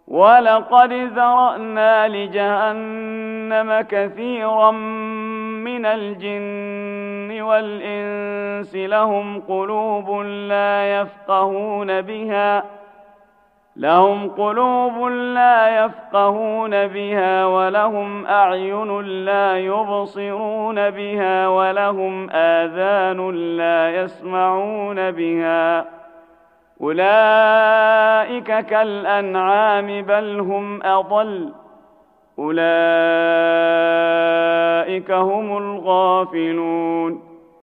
ولقد ذرأنا لجهنم كثيرا من الجن والإنس لهم قلوب لا يفقهون بها ولهم أعين لا يبصرون بها ولهم آذان لا يسمعون بها أولئك كالأنعام بل هم أضل أولئك هم الغافلون